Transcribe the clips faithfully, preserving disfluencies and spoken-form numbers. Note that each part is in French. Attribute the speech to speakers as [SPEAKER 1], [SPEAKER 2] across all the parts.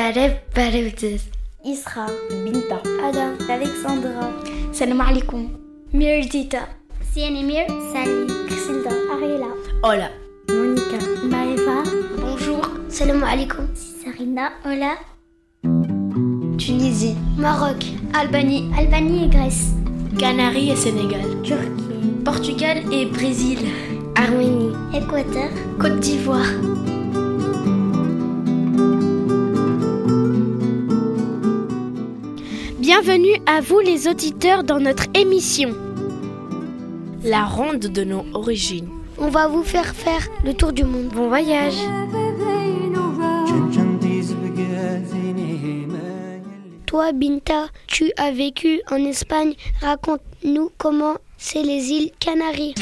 [SPEAKER 1] Barev Barevdez.
[SPEAKER 2] Isra, Binta,
[SPEAKER 3] Adam,
[SPEAKER 2] Alexandra,
[SPEAKER 4] Salam alaikum.
[SPEAKER 3] Mirdita,
[SPEAKER 5] Sianemir,
[SPEAKER 3] Sally,
[SPEAKER 5] Crisilda,
[SPEAKER 3] Ariela,
[SPEAKER 6] Hola,
[SPEAKER 2] Monica,
[SPEAKER 3] Maeva,
[SPEAKER 4] Bonjour.
[SPEAKER 5] Salam alaikum.
[SPEAKER 3] Sarina, Ola,
[SPEAKER 1] Tunisie,
[SPEAKER 3] Maroc,
[SPEAKER 5] Albanie,
[SPEAKER 3] Albanie et Grèce,
[SPEAKER 4] Canaries et Sénégal.
[SPEAKER 2] Turquie,
[SPEAKER 4] Portugal et Brésil.
[SPEAKER 1] Arménie,
[SPEAKER 3] Équateur,
[SPEAKER 5] Côte d'Ivoire.
[SPEAKER 7] Bienvenue à vous les auditeurs dans notre émission.
[SPEAKER 6] la ronde de nos origines.
[SPEAKER 3] On va vous faire faire le tour du monde.
[SPEAKER 7] Bon voyage.
[SPEAKER 3] Toi, Binta, tu as vécu en Espagne. Raconte-nous comment c'est les îles Canaries.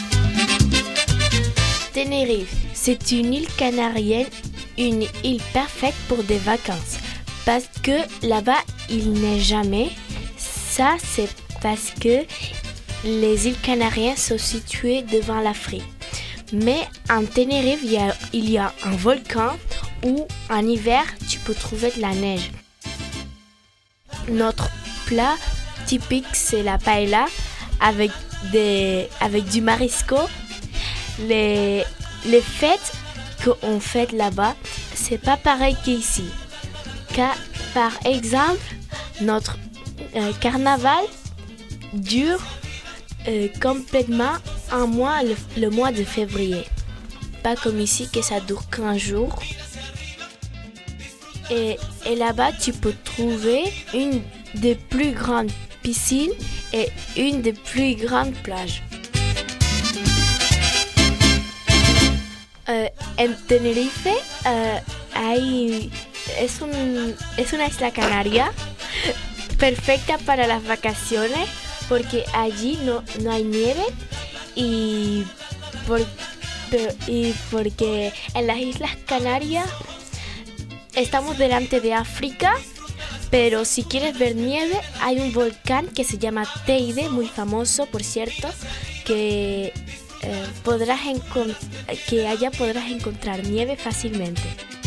[SPEAKER 6] Tenerife, c'est une île canarienne, une île parfaite pour des vacances. Parce que là-bas, il neige jamais. Ça, c'est parce que les îles canariennes sont situées devant l'Afrique. Mais en Tenerife, il y a, il y a un volcan où en hiver, tu peux trouver de la neige. Notre plat typique, c'est la paella avec, des, avec du marisco. Les, les fêtes qu'on fête là-bas, c'est pas pareil qu'ici. Car, par exemple, notre euh, carnaval dure euh, complètement un mois, le, le mois de février. Pas comme ici que ça dure quinze jours. Et, et là-bas, tu peux trouver une des plus grandes piscines et une des plus grandes plages. Uh, en Tenerife uh, hay, es, un, es una isla canaria perfecta para las vacaciones porque allí no, no hay nieve y, por, pero, y porque en las Islas Canarias estamos delante de África, pero si quieres ver nieve hay un volcán que se llama Teide, muy famoso por cierto, que Eh, podrás encont- que allá podrás encontrar nieve fácilmente.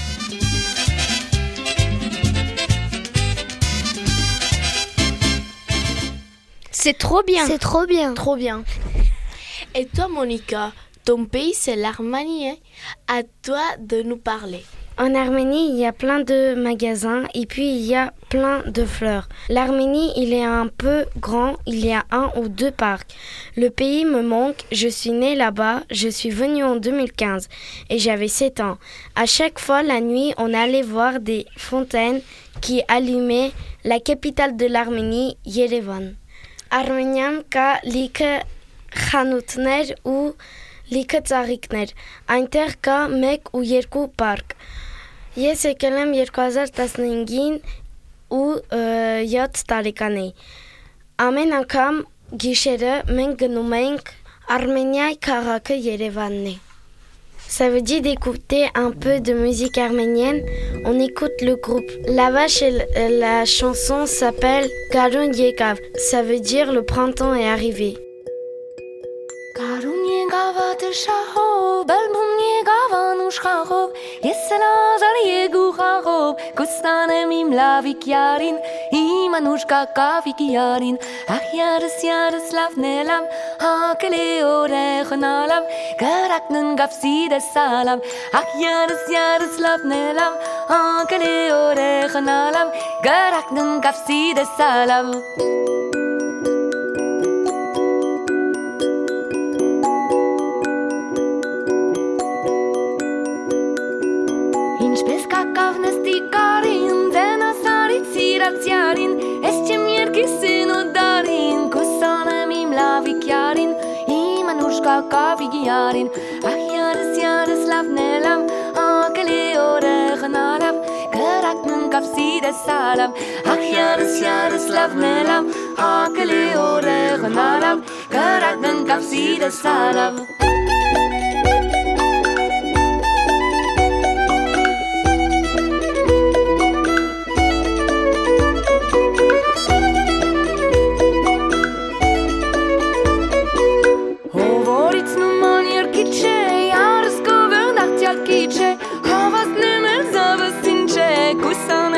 [SPEAKER 7] C'est trop bien.
[SPEAKER 3] C'est trop bien.
[SPEAKER 7] trop bien.
[SPEAKER 6] Et toi, Monica, ton pays c'est l'Arménie, hein? À toi de nous parler.
[SPEAKER 7] En Arménie, il y a plein de magasins et puis il y a plein de fleurs. L'Arménie, il est un peu grand, il y a un ou deux parcs. Le pays me manque, je suis née là-bas, je suis venue en deux mille quinze et j'avais sept ans. À chaque fois, la nuit, on allait voir des fontaines qui allumaient la capitale de l'Arménie, Yerevan. Arméniam ka like խանութներ ու լիքը ծաղիկներ. Այնտեղ կա մեկ ու երկու պարկ. Ես եկել եմ երկու հազար տասնհինգին ու յոթ տարեկան էի։ Ամեն անգամ գիշերը մենք գնում ենք Արմենիայի քաղաքը Երևանն է։ Ça veut dire d'écouter un peu de musique arménienne. On écoute le groupe. Là-bas, la chanson s'appelle Garun Yekav. Ça veut dire le printemps est arrivé.
[SPEAKER 8] Կարուն եկավ ատշահով, բալբում եկավ անուշխախով, ես էլ ազար եկուխախով, կուստանեմ իմ լավիկ յարին, իմ անուշկա կավիկ յարին, ախ յարս յարս լավնելամ, հակել է օրեխնալամ, գրակնն գավսիդը սալամ, ախ յարս յարս լավնելամ, հակել է օրեխնալամ, գրակնն գավսիդը սալամ. Ինչպես կակավ նստի կարին, ձենասարից սիրացյարին, ես չեմ երկիսին ու դարին, կուսանեմ իմ լավիկ յարին, իմ անուշ կակավիկ յարին, ախ յարս յարս լավնելամ, հակել է օրեխնալամ, գրակնն կավսիդը սալամ, ախ յարս յարս լավնելամ, հակել է օրեխնալամ, գրակնն կավսիդը սալամ. Հավասնում եմ զավս ինչ է, կուսան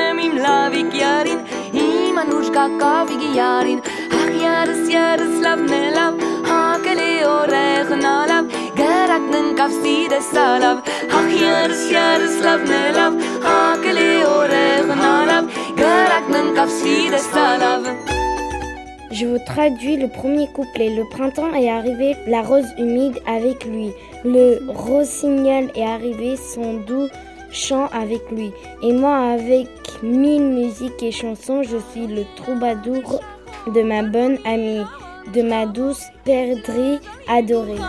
[SPEAKER 8] manushka kavigiarin ach yaris yaris lav nelav hakele orech nalav geraknen kafside salav ach yaris yaris lav nelav hakele orech nalav geraknen kafside salav.
[SPEAKER 7] Je vous traduis le premier couplet. Le printemps est arrivé, la rose humide avec lui. Le rossignol est arrivé, son doux chant avec lui. Et moi, avec mille musiques et chansons, je suis le troubadour de ma bonne amie, de ma douce perdrix adorée.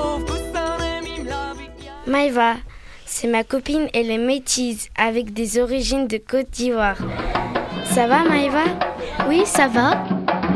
[SPEAKER 7] Maïva, c'est ma copine, elle est métisse, avec des origines de Côte d'Ivoire. Ça va, Maïva?
[SPEAKER 5] Oui, ça va.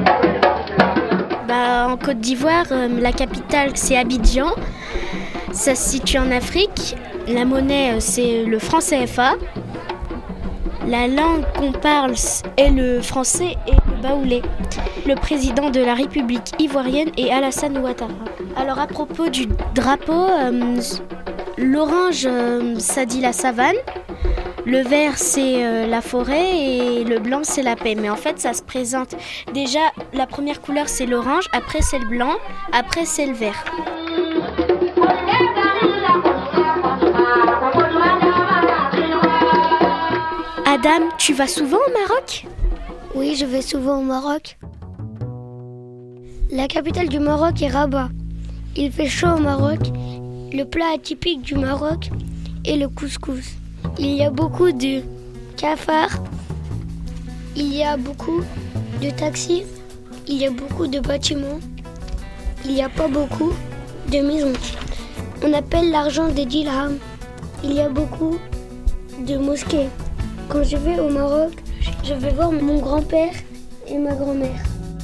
[SPEAKER 4] Bah, en Côte d'Ivoire, euh, la capitale c'est Abidjan. Ça se situe en Afrique. La monnaie euh, c'est le franc C F A. La langue qu'on parle est le français et le baoulé. Le président de la République ivoirienne est Alassane Ouattara. Alors à propos du drapeau, euh, l'orange euh, ça dit la savane. Le vert, c'est euh, la forêt et le blanc, c'est la paix. Mais en fait, ça se présente. Déjà, la première couleur, c'est l'orange. Après, c'est le blanc. Après, c'est le vert. Adam, tu vas souvent au Maroc ?
[SPEAKER 3] Oui, je vais souvent au Maroc. La capitale du Maroc est Rabat. Il fait chaud au Maroc. Le plat atypique du Maroc est le couscous. Il y a beaucoup de cafards, il y a beaucoup de taxis, il y a beaucoup de bâtiments, il n'y a pas beaucoup de maisons. On appelle l'argent des dirhams. Il y a beaucoup de mosquées. Quand je vais au Maroc, je vais voir mon grand-père et ma grand-mère.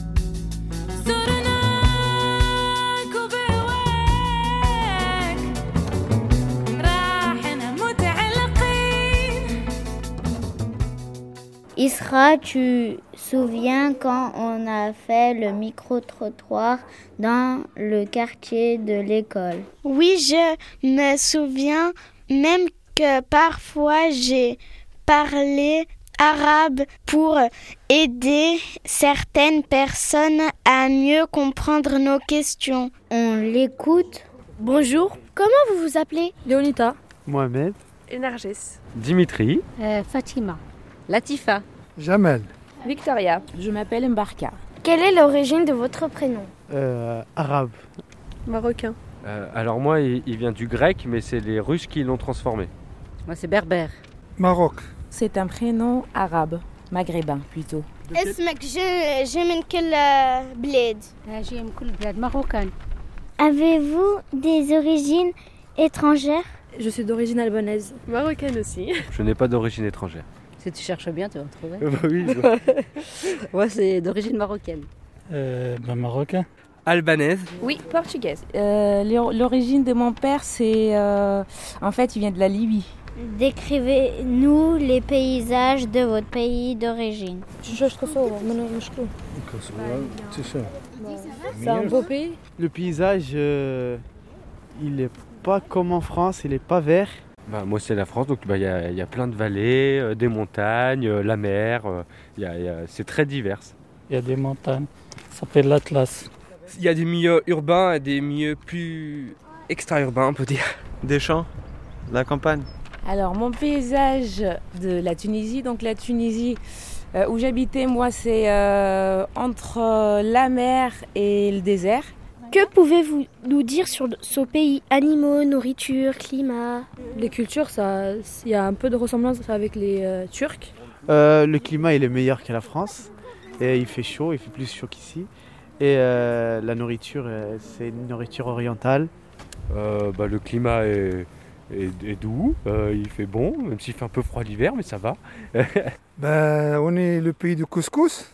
[SPEAKER 5] Isra, tu te souviens quand on a fait le micro-trottoir dans le quartier de l'école?
[SPEAKER 6] Oui, je me souviens même que parfois j'ai parlé arabe pour aider certaines personnes à mieux comprendre nos questions.
[SPEAKER 5] On l'écoute.
[SPEAKER 4] Bonjour, comment vous vous appelez?
[SPEAKER 9] Léonita.
[SPEAKER 10] Mohamed.
[SPEAKER 9] Et Nargis.
[SPEAKER 10] Dimitri.
[SPEAKER 11] Euh, Fatima.
[SPEAKER 12] Latifa.
[SPEAKER 13] Jamel.
[SPEAKER 14] Victoria. Je m'appelle Mbarka.
[SPEAKER 7] Quelle est l'origine de votre prénom?
[SPEAKER 10] euh, Arabe.
[SPEAKER 9] Marocain.
[SPEAKER 10] Euh, alors moi, il, il vient du grec, mais c'est les Russes qui l'ont transformé.
[SPEAKER 12] Moi, c'est berbère.
[SPEAKER 13] Maroc.
[SPEAKER 14] C'est un prénom arabe, maghrébin plutôt.
[SPEAKER 6] اسمك جاي من كل بلاد؟
[SPEAKER 11] جاي من كل بلاد marocaine.
[SPEAKER 5] Avez-vous des origines étrangères?
[SPEAKER 9] Je suis d'origine albanaise.
[SPEAKER 14] Marocaine aussi.
[SPEAKER 10] Je n'ai pas d'origine étrangère.
[SPEAKER 12] Si tu cherches bien, tu vas retrouver.
[SPEAKER 10] Euh, bah oui. Bah.
[SPEAKER 12] Moi, c'est d'origine marocaine.
[SPEAKER 15] Euh, bah, marocain.
[SPEAKER 16] Albanaise.
[SPEAKER 14] Oui, portugaise. Euh, l'origine de mon père, c'est... Euh, en fait, il vient de la Libye.
[SPEAKER 5] Décrivez-nous les paysages de votre pays d'origine.
[SPEAKER 9] C'est un beau pays.
[SPEAKER 17] Le paysage, euh, il n'est pas comme en France, il n'est pas vert.
[SPEAKER 10] Bah, moi, c'est la France, donc il bah, y, a, y a plein de vallées, euh, des montagnes, euh, la mer. Euh, y a, y a, c'est très divers.
[SPEAKER 15] Il y a des montagnes, ça s'appelle l'Atlas.
[SPEAKER 16] Il y a des milieux urbains et des milieux plus extra-urbains, on peut dire.
[SPEAKER 17] Des champs, la campagne.
[SPEAKER 14] Alors, mon paysage de la Tunisie, donc la Tunisie euh, où j'habitais, moi, c'est euh, entre euh, la mer et le désert.
[SPEAKER 4] Que pouvez-vous nous dire sur ce pays? Animaux, nourriture, climat?
[SPEAKER 9] Les cultures, il y a un peu de ressemblance avec les euh, Turcs.
[SPEAKER 17] Euh, le climat, il est meilleur qu'à la France. Et il fait chaud, il fait plus chaud qu'ici. Et euh, la nourriture, euh, c'est une nourriture orientale.
[SPEAKER 10] Euh, bah, le climat est... Et, et doux, euh, il fait bon, même s'il fait un peu froid l'hiver, mais ça va.
[SPEAKER 13] Ben, on est le pays du couscous.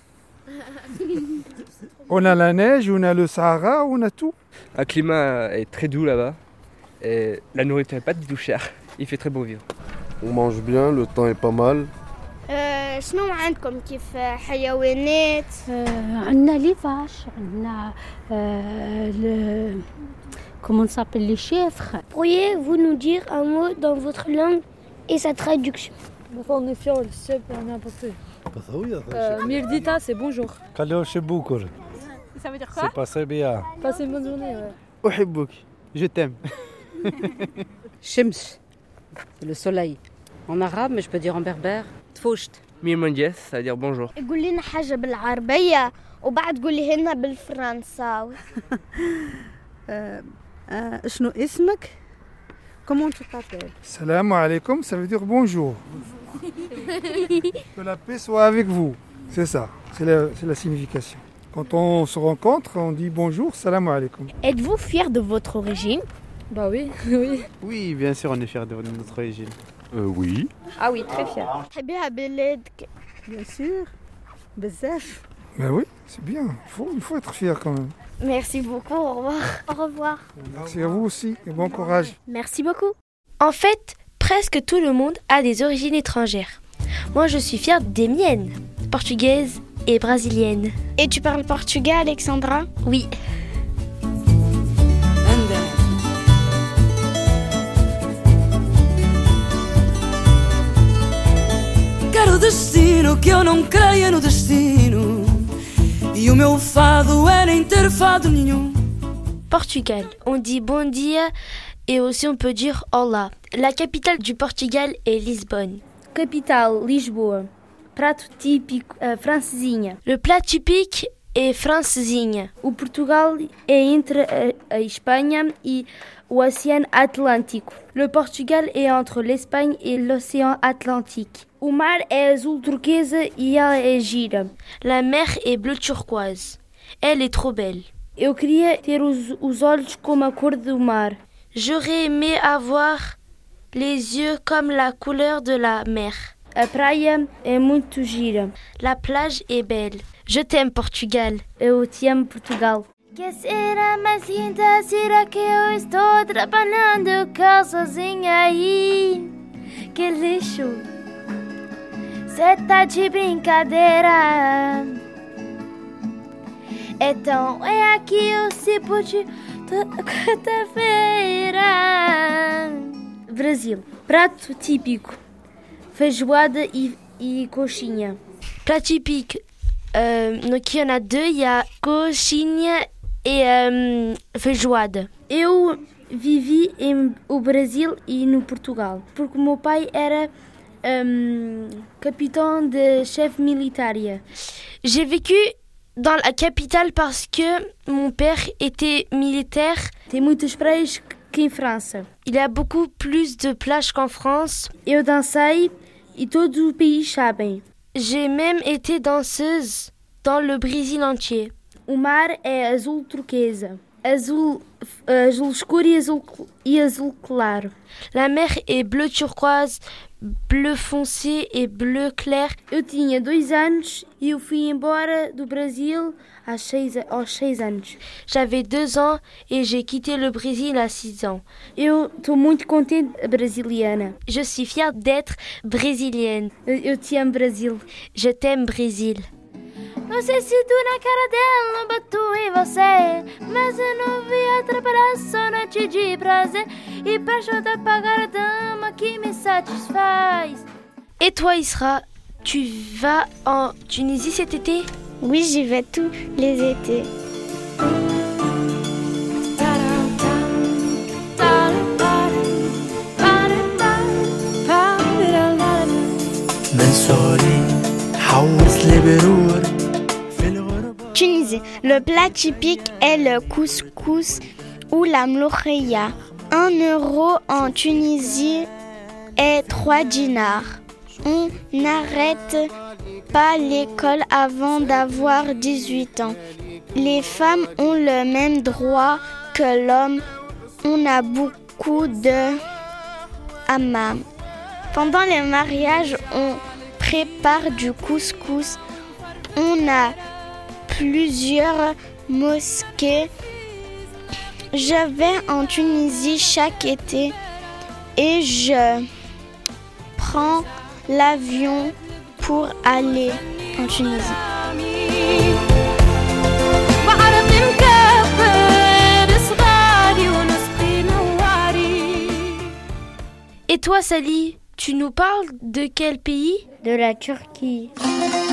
[SPEAKER 13] On a la neige, on a le Sahara, on a tout.
[SPEAKER 16] Un climat est très doux là-bas. Et la nourriture n'est pas du tout chère. Il fait très beau vivre.
[SPEAKER 18] On mange bien, le temps est pas mal.
[SPEAKER 4] شنو عندكم كيف حيوانات؟
[SPEAKER 11] عندنا لي vaches, عندنا le comment ça s'appelle les chèvres.
[SPEAKER 3] Pourriez-vous nous dire un mot dans votre langue et sa traduction?
[SPEAKER 9] On est fiers, le sub, on est un peu. Euh, Mirdita, c'est bonjour.
[SPEAKER 13] Kaloche Boukour.
[SPEAKER 9] Ça veut dire quoi?
[SPEAKER 13] C'est passé bien.
[SPEAKER 9] Passez une bonne journée. Ouais.
[SPEAKER 17] Uhibbouk, je t'aime.
[SPEAKER 12] Shems, c'est le soleil. En arabe, mais je peux dire en berbère. Tfoucht.
[SPEAKER 16] Mirmondies, ça veut dire bonjour.
[SPEAKER 5] قول لنا حاجة بالعربية وبعد قولي لنا بالفرنساوي.
[SPEAKER 12] شنو اسمك؟ Comment tu t'appelles?
[SPEAKER 13] Salam alaikum, ça veut dire bonjour. Que la paix soit avec vous. C'est ça, c'est la, c'est la signification. Quand on se rencontre, on dit bonjour, salam alaikum.
[SPEAKER 4] Êtes-vous fier de votre origine?
[SPEAKER 9] Bah oui, oui.
[SPEAKER 17] Oui, bien sûr, on est fiers de notre origine.
[SPEAKER 10] Euh, oui.
[SPEAKER 9] Ah oui, très fier.
[SPEAKER 12] Bien sûr. Bzaf.
[SPEAKER 13] Ben oui, c'est bien. Il faut, il faut être fier quand même.
[SPEAKER 3] Merci beaucoup, au revoir. Au revoir.
[SPEAKER 13] Merci à vous aussi et bon courage.
[SPEAKER 4] Merci beaucoup. En fait, presque tout le monde a des origines étrangères. Moi, je suis fière des miennes, portugaises et brésiliennes.
[SPEAKER 3] Et tu parles portugais, Alexandra?
[SPEAKER 4] Oui.
[SPEAKER 8] Quero destino que eu não creia no destino. E o meu fado é nem ter fado nenhum.
[SPEAKER 4] Portugal, on dit bon dia et aussi on peut dire olá. La capitale du Portugal est Lisbonne.
[SPEAKER 7] Capitale, Lisboa. Prato típico, uh, francesinha.
[SPEAKER 4] Le plat typique est francesinha.
[SPEAKER 7] O Portugal é entre a, a Espanha e o Oceano Atlântico. Le Portugal est entre l'Espagne et l'Océan Atlantique. O mar é azul turquesa e ela é gira.
[SPEAKER 4] La mer est bleu turquoise. Elle est trop belle.
[SPEAKER 7] Eu queria ter os, os olhos como a cor do mar.
[SPEAKER 4] J'aurais aimé avoir les yeux comme la couleur de la mer.
[SPEAKER 7] A praia é muito gira.
[SPEAKER 4] La plage est belle. Je t'aime, Portugal.
[SPEAKER 7] Eu te amo, Portugal.
[SPEAKER 5] Que será mais linda? Será que eu estou trabalhando cá sozinha aí?
[SPEAKER 7] Que lixo!
[SPEAKER 5] Cê tá de brincadeira. Então é aqui o cibo de quarta-feira.
[SPEAKER 7] Brasil. Prato típico. Feijoada e, e coxinha.
[SPEAKER 4] Plat typique. Euh, donc il y en a deux. Il y a coxinha et euh, feijoada.
[SPEAKER 7] Eu vivi em o Brasil e no Portugal. Porque o meu pai era um, capitão de chef militar.
[SPEAKER 4] J'ai vécu dans la capitale parce que mon père était militaire.
[SPEAKER 7] Tem muitas praias que em França.
[SPEAKER 4] Il y a beaucoup plus de plages qu'en France.
[SPEAKER 7] Eu dancei e todo o país sabem.
[SPEAKER 4] J'ai même été danseuse dans le Brésil entier.
[SPEAKER 7] O mar é azul turquesa. Azul, azul escuro e azul, e azul claro.
[SPEAKER 4] La mer est bleu turquoise, bleu foncé et bleu clair.
[SPEAKER 7] Eu tinha dois anos e eu fui embora do Brasil aos seis, aos seis anos.
[SPEAKER 4] J'avais deux ans et j'ai quitté le Brésil à six ans.
[SPEAKER 7] Eu estou muito contente brasiliana.
[SPEAKER 4] Je suis fière d'être brésilienne.
[SPEAKER 7] Eu, eu te amo, Brasil.
[SPEAKER 4] Je t'aime, Brésil.
[SPEAKER 5] Não sei se tu na cara dela botou em você, mas eu não vi atrapalhar só noite de prazer e paixão da pagar a dama que me satisfaz.
[SPEAKER 4] Et toi, Isra, tu vas en Tunisie cet été?
[SPEAKER 3] Oui, j'y vais tous les étés. Tunisie. Le plat typique est le couscous ou la mloukhia. Un euro en Tunisie est trois dinars. On n'arrête pas l'école avant d'avoir dix-huit ans. Les femmes ont le même droit que l'homme. On a beaucoup de hammams. Pendant les mariages, on prépare du couscous. On a plusieurs mosquées. Je vais en Tunisie chaque été et je prends l'avion pour aller en Tunisie.
[SPEAKER 4] Et toi, Sally, tu nous parles de quel pays?
[SPEAKER 5] De la Turquie.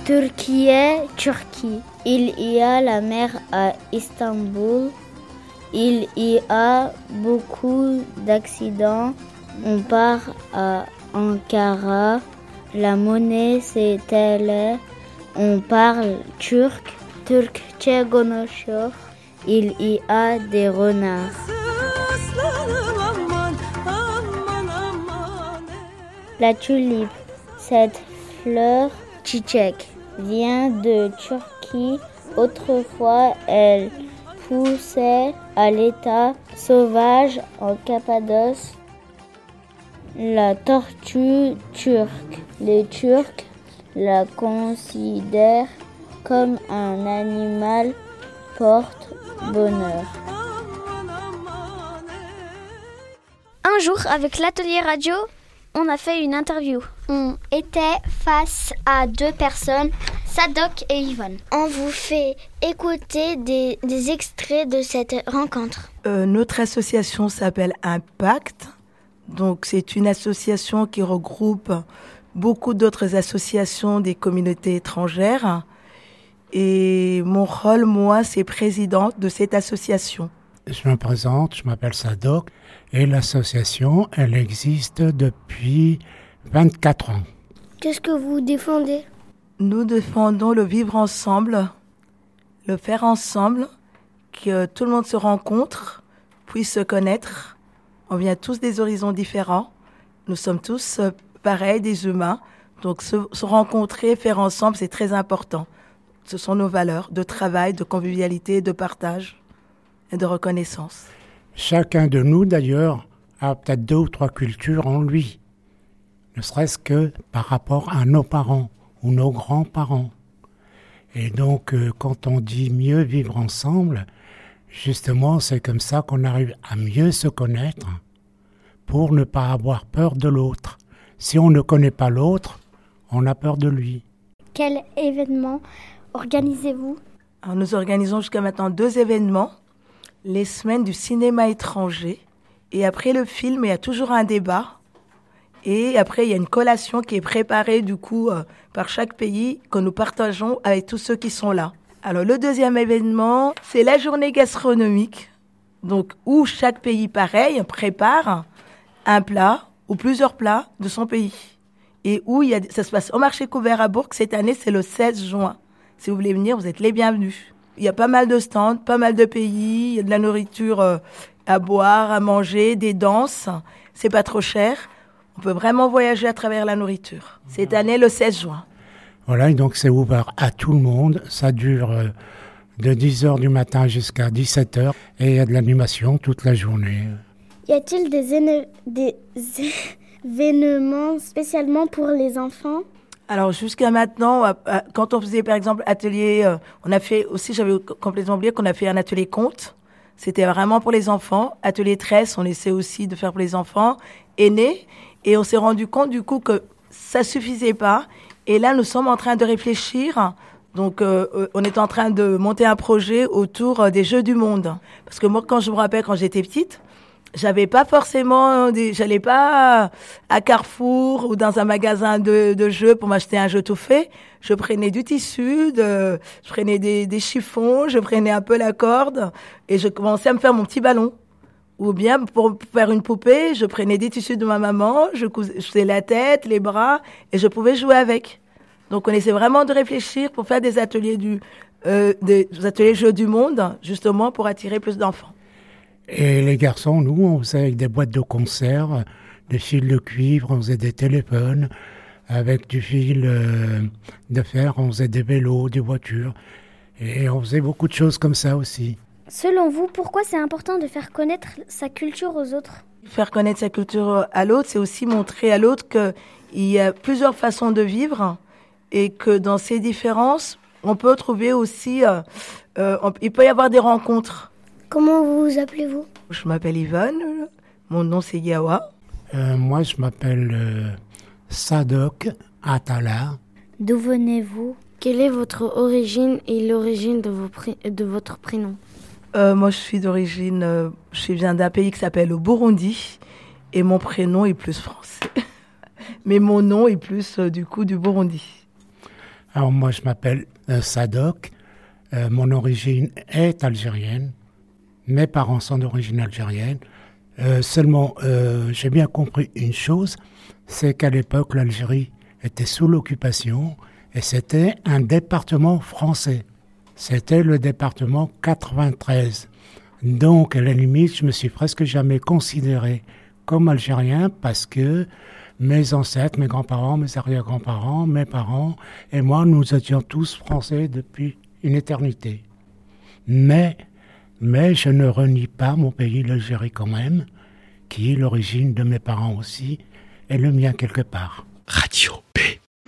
[SPEAKER 19] Turquie, Turquie. Il y a la mer à Istanbul. Il y a beaucoup d'accidents. On part à Ankara. La monnaie c'est T L. On parle turc. Türkçe konuşuyor. Il y a des renards. La tulipe, cette fleur tchitchèque, vient de Turquie. Autrefois, elle poussait à l'état sauvage en Cappadoce. La tortue turque. Les Turcs la considèrent comme un animal porte-bonheur.
[SPEAKER 3] Un jour, avec l'atelier radio, on a fait une interview. On était face à deux personnes, Sadok et Yvonne. On vous fait écouter des, des extraits de cette rencontre.
[SPEAKER 20] Euh, notre association s'appelle Impact. Donc, c'est une association qui regroupe beaucoup d'autres associations des communautés étrangères. Et mon rôle, moi, c'est présidente de cette association.
[SPEAKER 21] Je me présente, je m'appelle Sadok. Et l'association, elle existe depuis vingt-quatre ans.
[SPEAKER 3] Qu'est-ce que vous défendez ?
[SPEAKER 20] Nous défendons le vivre ensemble, le faire ensemble, que tout le monde se rencontre, puisse se connaître. On vient tous des horizons différents. Nous sommes tous pareils, des humains. Donc se, se rencontrer, faire ensemble, c'est très important. Ce sont nos valeurs de travail, de convivialité, de partage et de reconnaissance.
[SPEAKER 21] Chacun de nous, d'ailleurs, a peut-être deux ou trois cultures en lui, ne serait-ce que par rapport à nos parents ou nos grands-parents. Et donc, euh, quand on dit mieux vivre ensemble, justement, c'est comme ça qu'on arrive à mieux se connaître pour ne pas avoir peur de l'autre. Si on ne connaît pas l'autre, on a peur de lui.
[SPEAKER 3] Quel événement organisez-vous ?
[SPEAKER 20] Alors, nous organisons jusqu'à maintenant deux événements. Les semaines du cinéma étranger. Et après le film, il y a toujours un débat. Et après, il y a une collation qui est préparée, du coup, euh, par chaque pays, que nous partageons avec tous ceux qui sont là. Alors, le deuxième événement, c'est la journée gastronomique. Donc, où chaque pays, pareil, prépare un plat ou plusieurs plats de son pays. Et où il y a, ça se passe au marché couvert à Bourg. Cette année, c'est le seize juin. Si vous voulez venir, vous êtes les bienvenus. Il y a pas mal de stands, pas mal de pays, il y a de la nourriture euh, à boire, à manger, des danses. C'est pas trop cher. On peut vraiment voyager à travers la nourriture. Cette année, le seize juin.
[SPEAKER 21] Voilà, et donc c'est ouvert à tout le monde. Ça dure euh, de dix heures du matin jusqu'à dix-sept heures. Et il y a de l'animation toute la journée.
[SPEAKER 3] Y a-t-il des, éne- des événements spécialement pour les enfants ?
[SPEAKER 20] Alors jusqu'à maintenant, quand on faisait par exemple atelier, euh, on a fait aussi, j'avais complètement oublié qu'on a fait un atelier conte. C'était vraiment pour les enfants. Atelier tresse, on essaie aussi de faire pour les enfants aînés. Et on s'est rendu compte du coup que ça suffisait pas. Et là, nous sommes en train de réfléchir. Donc, euh, on est en train de monter un projet autour des Jeux du monde. Parce que moi, quand je me rappelle, quand j'étais petite, j'avais pas forcément des, j'allais pas à Carrefour ou dans un magasin de, de jeux pour m'acheter un jeu tout fait. Je prenais du tissu, de, je prenais des, des chiffons, je prenais un peu la corde et je commençais à me faire mon petit ballon. Ou bien pour faire une poupée, je prenais des tissus de ma maman, je faisais la tête, les bras et je pouvais jouer avec. Donc on essaie vraiment de réfléchir pour faire des ateliers du, euh, des ateliers Jeux du monde, justement pour attirer plus d'enfants.
[SPEAKER 21] Et les garçons, nous, on faisait avec des boîtes de conserve, des fils de cuivre, on faisait des téléphones, avec du fil euh, de fer, on faisait des vélos, des voitures, et on faisait beaucoup de choses comme ça aussi.
[SPEAKER 3] Selon vous, pourquoi c'est important de faire connaître sa culture aux autres ?
[SPEAKER 20] Faire connaître sa culture à l'autre, c'est aussi montrer à l'autre qu'il y a plusieurs façons de vivre et que dans ces différences, on peut trouver aussi, euh, euh, on, il peut y avoir des rencontres.
[SPEAKER 3] Comment vous appelez-vous ?
[SPEAKER 20] Je m'appelle Yvonne, mon nom c'est Yawa.
[SPEAKER 21] Euh, moi je m'appelle euh, Sadok Atala.
[SPEAKER 19] D'où venez-vous ? Quelle est votre origine et l'origine de, vos pré- de votre prénom ?
[SPEAKER 20] euh, Moi je suis d'origine, euh, je viens d'un pays qui s'appelle le Burundi et mon prénom est plus français. Mais mon nom est plus euh, du coup du Burundi.
[SPEAKER 21] Alors moi je m'appelle euh, Sadok, euh, mon origine est algérienne, mes parents sont d'origine algérienne, euh, seulement euh, j'ai bien compris une chose, c'est qu'à l'époque l'Algérie était sous l'occupation et c'était un département français, c'était le département quatre-vingt-treize. Donc à la limite je me suis presque jamais considéré comme algérien parce que mes ancêtres, mes grands-parents, mes arrière-grands-parents, mes parents et moi, nous étions tous français depuis une éternité. Mais, mais je ne renie pas mon pays, l'Algérie quand même, qui est l'origine de mes parents aussi, et le mien quelque part.
[SPEAKER 2] Radio B.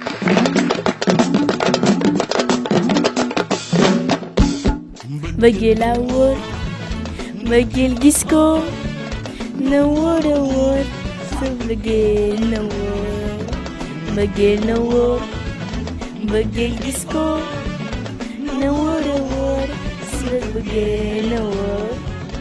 [SPEAKER 22] Bëggeel a wóor, bëggeel gis ko, na wóor a wóor. Bëggeel na wóor, bëggeel na wóor, bëggeel gis ko, na wóor a wóor, sa bëggeel na wóor.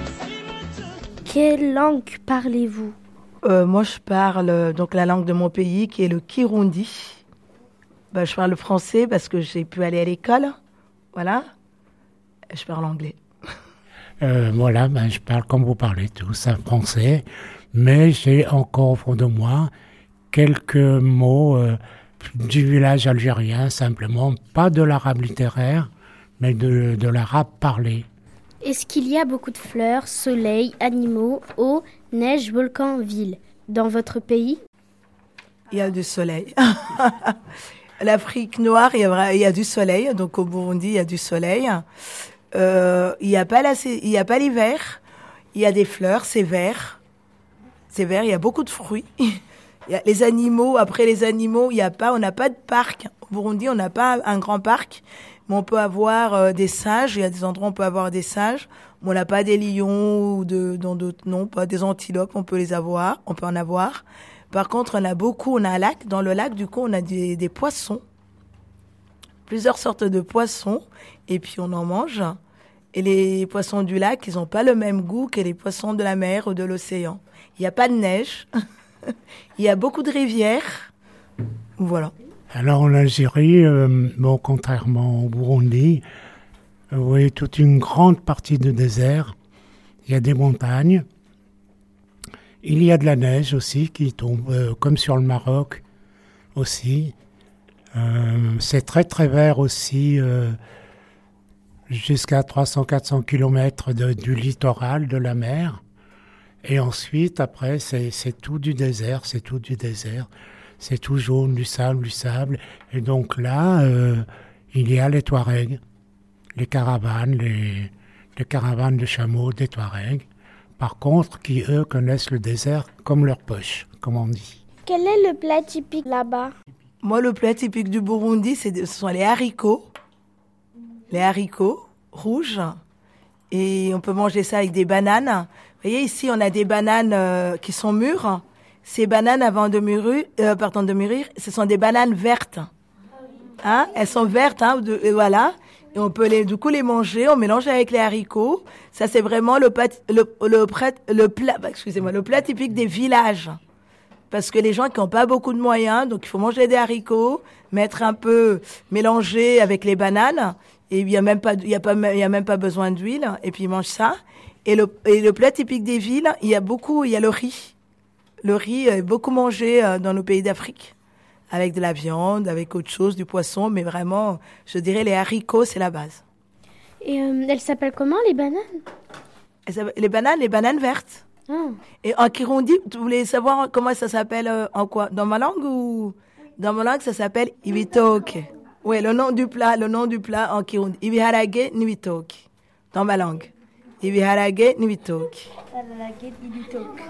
[SPEAKER 4] Quelle langue parlez-vous?
[SPEAKER 20] euh, Moi, je parle donc la langue de mon pays, qui est le Kirundi. Bah, je parle le français parce que j'ai pu aller à l'école. Voilà. Je parle anglais.
[SPEAKER 21] Euh, voilà, ben, je parle comme vous parlez tous, un français. Mais j'ai encore au fond de moi quelques mots euh, du village algérien, simplement, pas de l'arabe littéraire, mais de, de l'arabe parlé.
[SPEAKER 4] Est-ce qu'il y a beaucoup de fleurs, soleil, animaux, eau, neige, volcans, villes dans votre pays?
[SPEAKER 20] Il y a du soleil. L'Afrique noire, il y, a, il y a du soleil, donc au Burundi, il y a du soleil. Euh, il n'y a pas la, il y a pas l'hiver, il y a des fleurs, c'est vert. C'est vert, il y a beaucoup de fruits. Il y a les animaux, après les animaux, il y a pas, on n'a pas de parc. Au Burundi, on n'a pas un grand parc, mais on peut avoir euh, des singes. Il y a des endroits où on peut avoir des singes. Mais on n'a pas des lions ou de, dans d'autres, non, pas des antilopes. On peut les avoir, on peut en avoir. Par contre, on a beaucoup, on a un lac. Dans le lac, du coup, on a des, des poissons. Plusieurs sortes de poissons. Et puis, on en mange. Et les poissons du lac, ils n'ont pas le même goût que les poissons de la mer ou de l'océan. Il n'y a pas de neige, il y a beaucoup de rivières, voilà.
[SPEAKER 21] Alors en Algérie, euh, bon, contrairement au Burundi, euh, vous voyez toute une grande partie de désert, il y a des montagnes, il y a de la neige aussi qui tombe, euh, comme sur le Maroc aussi. Euh, c'est très très vert aussi, euh, jusqu'à trois cents à quatre cents kilomètres de, du littoral, de la mer. Et ensuite, après, c'est, c'est tout du désert, c'est tout du désert. C'est tout jaune, du sable, du sable. Et donc là, euh, il y a les Touaregs, les caravanes, les, les caravanes de chameaux des Touaregs. Par contre, qui, eux, connaissent le désert comme leur poche, comme on dit.
[SPEAKER 3] Quel est le plat typique là-bas?
[SPEAKER 20] Moi, le plat typique du Burundi, c'est, ce sont les haricots. Les haricots rouges. Et on peut manger ça avec des bananes. Vous voyez, ici, on a des bananes euh, qui sont mûres. Ces bananes, avant de mûrir, euh, pardon, de mûrir, ce sont des bananes vertes. Hein? Elles sont vertes, hein, de, et voilà. Et on peut les, du coup les manger. On mélange avec les haricots. Ça, c'est vraiment le, pat, le, le, le, le plat, bah, excusez-moi, le plat typique des villages. Parce que les gens qui n'ont pas beaucoup de moyens, donc il faut manger des haricots, mettre un peu, mélanger avec les bananes. Et il y a même pas, il y a pas, il y a même pas besoin d'huile. Et puis ils mangent ça. Et le, et le plat typique des villes, il y a beaucoup, il y a le riz. Le riz est beaucoup mangé dans nos pays d'Afrique. Avec de la viande, avec autre chose, du poisson. Mais vraiment, je dirais les haricots, c'est la base.
[SPEAKER 4] Et euh, elles s'appellent comment, les bananes?
[SPEAKER 20] Les bananes, les bananes vertes.
[SPEAKER 4] Ah.
[SPEAKER 20] Et en Kirundi, vous voulez savoir comment ça s'appelle euh, en quoi? Dans ma langue ou? Dans ma langue, ça s'appelle ibitoke. Oui, le nom du plat, le nom du plat en Kirundi. Ibiharage n'ibitoke. Dans ma langue. Ibiharage n'ibitoke.
[SPEAKER 22] Ibiharage n'ibitoke.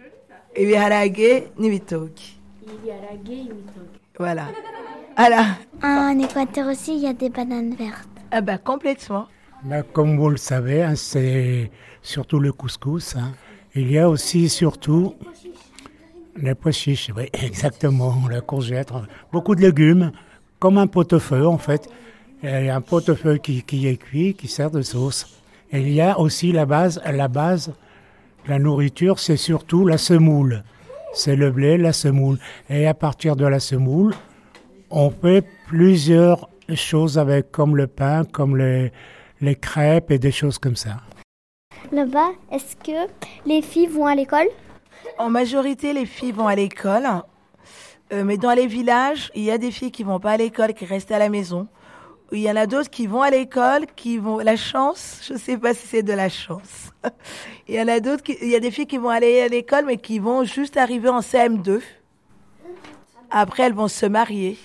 [SPEAKER 20] Ibiharage n'ibitoke.
[SPEAKER 22] Ibiharage n'ibitoke.
[SPEAKER 20] Voilà. Alors.
[SPEAKER 3] En Équateur aussi, il y a des bananes vertes.
[SPEAKER 20] Ah ben, complètement.
[SPEAKER 21] Ben, comme vous le savez, hein, c'est surtout le couscous. Hein. Il y a aussi, surtout, les pois chiches, oui, exactement, la courgette, beaucoup de légumes, comme un pot-au-feu, en fait. Il y a un pot-au-feu qui, qui est cuit, qui sert de sauce. Et il y a aussi la base, la base, la nourriture, c'est surtout la semoule. C'est le blé, la semoule. Et à partir de la semoule, on fait plusieurs choses avec, comme le pain, comme les, les crêpes et des choses comme ça.
[SPEAKER 1] Là-bas, est-ce que les filles vont à l'école?
[SPEAKER 20] En majorité, les filles vont à l'école. Euh, mais dans les villages, il y a des filles qui vont pas à l'école, qui restent à la maison. Il y en a d'autres qui vont à l'école, qui vont... La chance, je sais pas si c'est de la chance. Il y en a d'autres qui... Il y a des filles qui vont aller à l'école, mais qui vont juste arriver en C M deux. Après, elles vont se marier.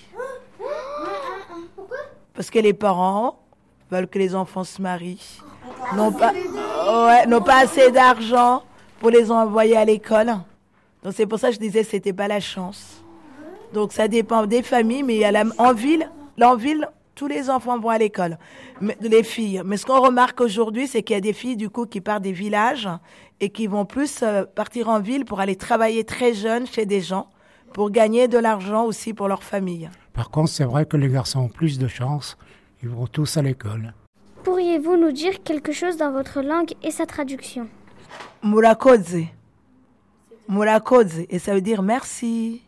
[SPEAKER 20] Parce que les parents veulent que les enfants se marient. N'ont pas, ouais, n'ont pas assez d'argent pour les envoyer à l'école. Donc c'est pour ça que je disais que c'était pas la chance. Donc ça dépend des familles, mais il y a la, en ville, en ville, tous les enfants vont à l'école, mais, les filles. Mais ce qu'on remarque aujourd'hui, c'est qu'il y a des filles du coup qui partent des villages et qui vont plus euh, partir en ville pour aller travailler très jeunes chez des gens, pour gagner de l'argent aussi pour leur famille.
[SPEAKER 21] Par contre, c'est vrai que les garçons ont plus de chance, ils vont tous à l'école.
[SPEAKER 1] Pourriez-vous nous dire quelque chose dans votre langue et sa traduction?
[SPEAKER 20] Murakodze. Murakodze, et ça veut dire merci.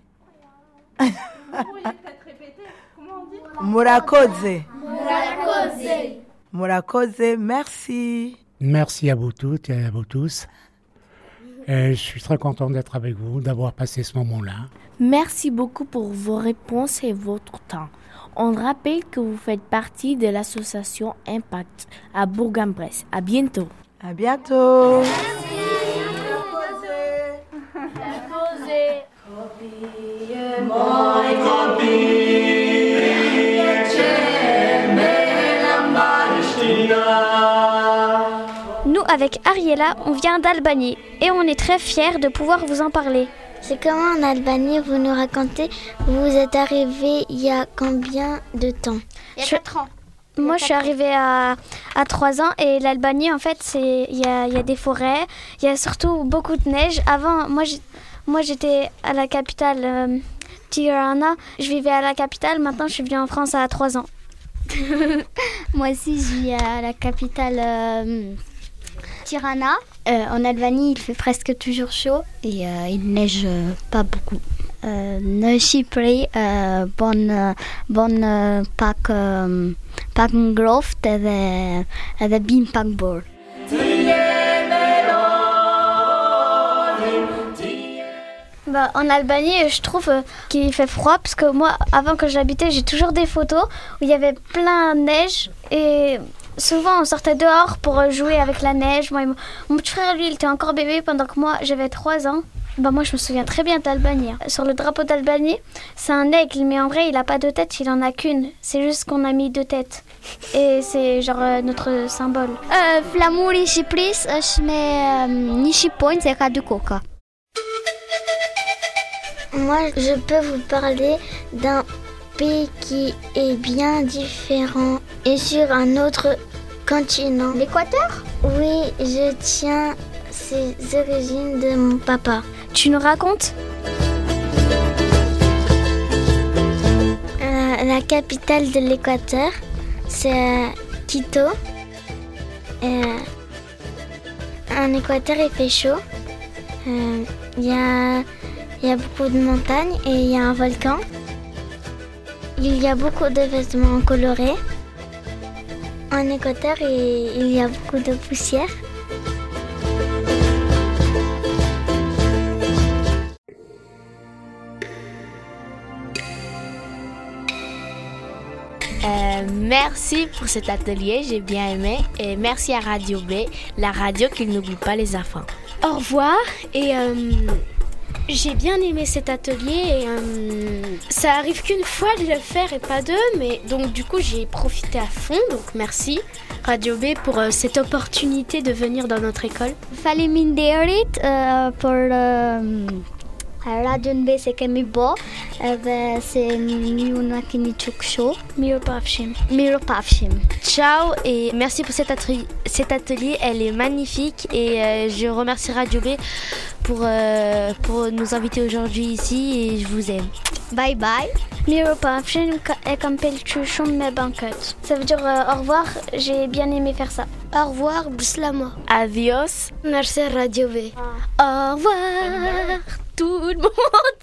[SPEAKER 20] Murakodze.
[SPEAKER 1] Murakodze.
[SPEAKER 20] Murakodze, merci.
[SPEAKER 21] Merci à vous toutes et à vous tous. Et je suis très content d'être avec vous, d'avoir passé ce moment-là.
[SPEAKER 22] Merci beaucoup pour vos réponses et votre temps. On rappelle que vous faites partie de l'association Impact à Bourg-en-Bresse. À bientôt.
[SPEAKER 20] À bientôt.
[SPEAKER 1] Nous, avec Ariella, on vient d'Albanie et on est très fiers de pouvoir vous en parler.
[SPEAKER 3] C'est comment en Albanie, vous nous racontez, vous êtes arrivé il y a combien de temps?
[SPEAKER 1] Il y a quatre ans. Moi, je suis arrivée à, à trois ans et l'Albanie, en fait, c'est il y a, il y a des forêts, il y a surtout beaucoup de neige. Avant, moi, j'ai, moi j'étais à la capitale euh, Tirana. Je vivais à la capitale, maintenant je suis venue en France à trois ans.
[SPEAKER 3] Moi aussi, je vis à la capitale euh, Tirana. Euh, en Albanie, il fait presque toujours chaud et euh, il neige euh, pas beaucoup. Në Shqipëri bon bon pak pak ngroft edhe edhe bin pak bor.
[SPEAKER 1] Bah, en Albanie, je trouve qu'il fait froid parce que moi, avant que j'habitais, j'ai toujours des photos où il y avait plein de neige et souvent on sortait dehors pour jouer avec la neige. Moi, mon, mon petit frère, lui, il était encore bébé pendant que moi, j'avais trois ans. Bah, moi, je me souviens très bien d'Albanie. Sur le drapeau d'Albanie, c'est un aigle, mais en vrai, il n'a pas deux têtes, il en a qu'une. C'est juste qu'on a mis deux têtes. Et c'est genre euh, notre symbole.
[SPEAKER 3] Flamuri Shqipëris është me një shqiponjë që ka dy koka. Moi, je peux vous parler d'un pays qui est bien différent et sur un autre continent.
[SPEAKER 1] L'Équateur?
[SPEAKER 3] Oui, je tiens ses origines de mon papa.
[SPEAKER 1] Tu nous racontes?
[SPEAKER 3] euh, La capitale de l'Équateur, c'est Quito. Euh, en Équateur, il fait chaud. Il euh, y a... Il y a beaucoup de montagnes et il y a un volcan. Il y a beaucoup de vêtements colorés. En Équateur, il y a beaucoup de poussière.
[SPEAKER 22] Euh, merci pour cet atelier, j'ai bien aimé. Et merci à Radio B, la radio qui n'oublie pas les enfants.
[SPEAKER 4] Au revoir et... Euh... J'ai bien aimé cet atelier et euh, ça arrive qu'une fois de le faire et pas deux, mais donc du coup j'ai profité à fond, donc merci Radio B pour euh, cette opportunité de venir dans notre école.
[SPEAKER 3] Faleminderit uh, për uh, Radio B se kemi bo edhe se ju na keni çu kështu.
[SPEAKER 1] Miropafshim.
[SPEAKER 3] Miropafshim.
[SPEAKER 22] Ciao et merci pour cet atelier. Cet atelier, elle est magnifique et euh, je remercie Radio B pour, euh, pour nous inviter aujourd'hui ici et je vous aime.
[SPEAKER 3] Bye bye.
[SPEAKER 1] Miropafshim e kam pëlqyer shumë me banquet. Ça veut dire euh, au revoir, j'ai bien aimé faire ça.
[SPEAKER 3] Au revoir, bislama.
[SPEAKER 22] Adios.
[SPEAKER 3] Merci Radio B.
[SPEAKER 1] Au revoir tout le monde.